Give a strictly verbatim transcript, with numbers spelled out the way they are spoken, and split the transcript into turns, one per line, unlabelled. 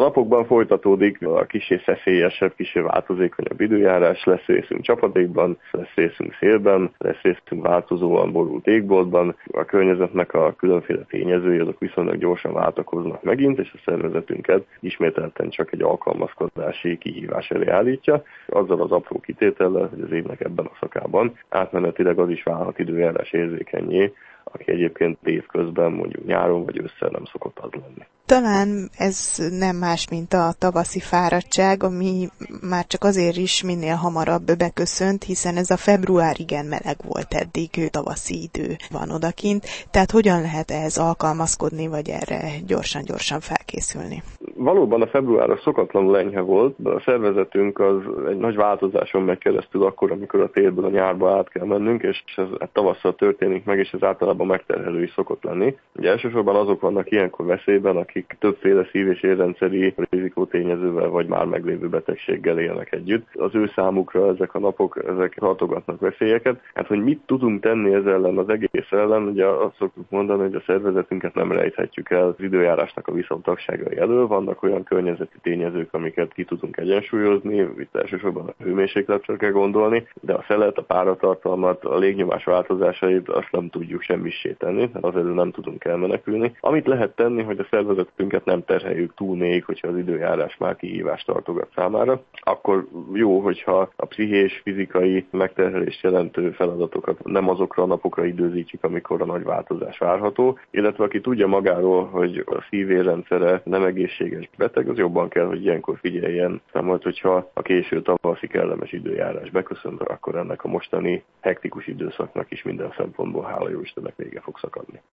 napokban folytatódik a kissé szeszélyesebb, kissé változékonyabb időjárás, lesz részünk csapadékban, lesz részünk szélben, lesz részünk változóan borult égboltban. A környezetnek a különféle tényezői azok viszonylag gyorsan váltakoznak megint, és a szervezetünket ismételten csak egy alkalmazkodási kihívás elé állítja, azzal az apró kitétellel, hogy az évnek ebben a szakában átmenetileg az is válhat időjárás érzékennyé, aki egyébként évközben, mondjuk nyáron vagy ősszel nem szokott az lenni.
Talán ez nem más, mint a tavaszi fáradtság, ami már csak azért is minél hamarabb beköszönt, hiszen ez a február igen meleg volt eddig, tavaszi idő van odakint, tehát hogyan lehet ehhez alkalmazkodni, vagy erre gyorsan-gyorsan felkészülni? Valóban
a február szokatlanul enyhe volt, de a szervezetünk az egy nagy változáson megy keresztül akkor, amikor a télből a nyárba át kell mennünk, és ez tavasszal történik meg, és ez általában megterhelő is szokott lenni. Ugye elsősorban azok vannak ilyenkor veszélyben, akik többféle szív- és érrendszeri rizikótényezővel vagy már meglévő betegséggel élnek együtt. Az ő számukra ezek a napok, ezek tartogatnak veszélyeket. Hát, hogy mit tudunk tenni ez ellen, az egész ellen, ugye azt szoktuk mondani, hogy a szervezetünket nem rejthetjük el az időjárásnak a viszontagságai elől. Vannak olyan környezeti tényezők, amiket ki tudunk egyensúlyozni, itt elsősorban a hőmérsékletre kell gondolni, de a szelet, a páratartalmat, a légnyomás változásait azt nem tudjuk semmissé tenni, mert az elől nem tudunk elmenekülni. Amit lehet tenni, hogy a szervezetünket nem terheljük túl még, hogyha az időjárás már kihívást tartogat számára, akkor jó, hogyha a pszichés, fizikai megterhelést jelentő feladatokat nem azokra a napokra időzítjük, amikor a nagy változás várható, illetve aki tudja magáról, hogy a szívérrendszere nem egészséges beteg, az jobban kell, hogy ilyenkor figyeljen, majd hogyha a késő tavaszi kellemes időjárás beköszönt, akkor ennek a mostani hektikus időszaknak is minden szempontból hála jó Istennek vége fog szakadni.